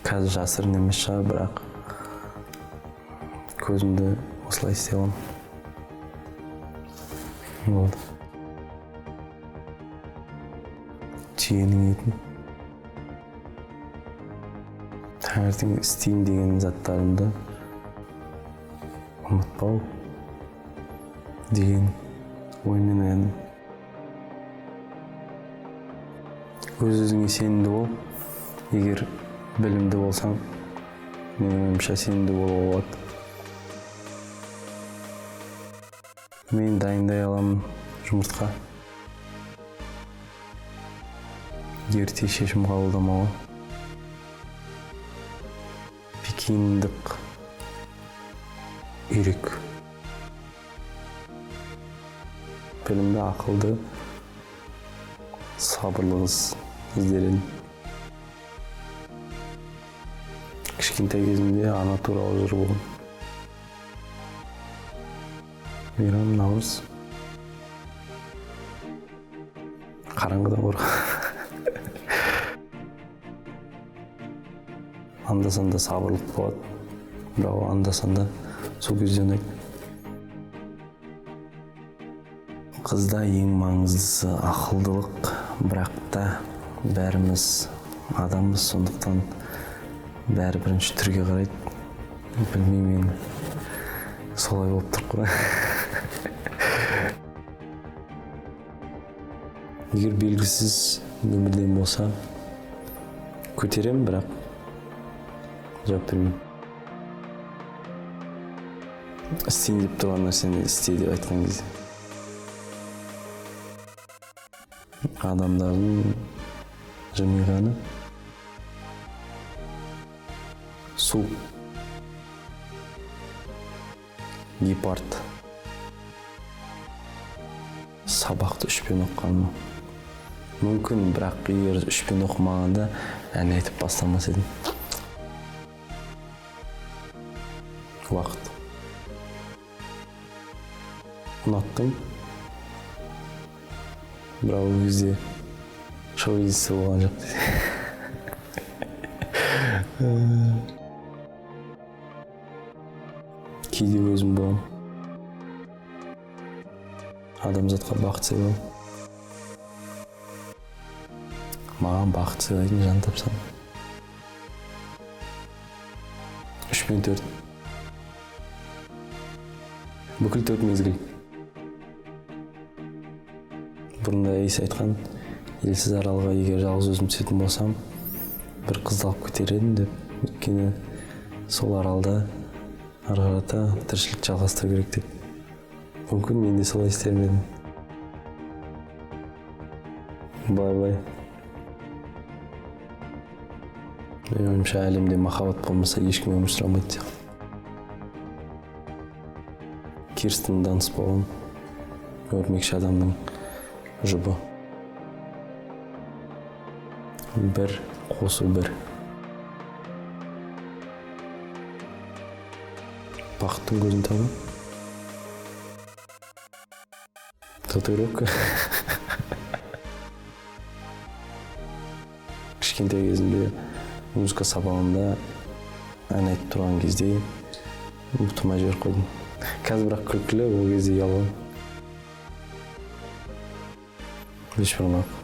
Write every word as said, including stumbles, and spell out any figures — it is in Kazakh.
Қазір жасырын емес шығар, бірақ көзімді осылай істей аламын. Болды. Түйенің етін. Таңертең істейін деген заттарымды ұмытпау деген оймен ояндым. Өз-өзіңе сенімді бол. Егер білімді болсаң, менің ойымша сенімді болуға болады. Мен дайындай аламын жұмыртқа. Ерте шешім қабылдамауға. Пекиндік үйрек. Білімді, ақылды, сабырлы қыз іздерін. Кішкентай кезімде ана туралы жыр болған. Мейрам, Наурыз. Қараңғыдан қорқа. Анда-санда сабырлық болады, бірақ анда-санда сол кезде ұнайды. Қызда ең маңыздысы ақылдылық, бірақ та бәріміз адамбыз, сондықтан бәрі бірінші түрге қарайды. Білмеймін, мен солай болып тұрып қой. Егер белгісіз нөмірден болса, көтерем, бірақ жауап бермеймін. Істейін деп тұрған нәрсені істе деп айтқан кезде. Адамдардың жымиғаны су. Гепард. Сабақты үшпен оққаным. Мүмкін, бірақ егер үшпен оқымағанда ән айтып бастамас едім. Уақыт. Ұнаттым. Бірақ ол кезде шоу-бизнесте болған жоқ. Кейде өзім боламын. Адамзатқа бақыт сыйлау. Маған бақыт сыйлайтын жан тапсам. Үш пен төрт. Бүкіл төрт мезгіл. Бұрында Иса айтқан, елсіз аралға егер жалғыз өзім түсетін болсам, бір қызды алып кетер едім деп. Өйткені сол аралда ары қарата тіршілік жалғастыру керек деп. Мүмкін мен де солай істер едім. Бай-бай. Менің ойымша әлемде махаббат болмаса ешкім өмір сүре алмайды. Кирстен Данст болған өрмекші адамның жұбы. Бір қосу бір. Бақыттың көзін табу. Татуировка. Кішкентай кезімде музыка сабағында ән айтып тұрған кезде ұмытылмай жіберіп қойдым. Қазір бірақ күлкілі, ол кезде ұялғам. Ешбір ұнап.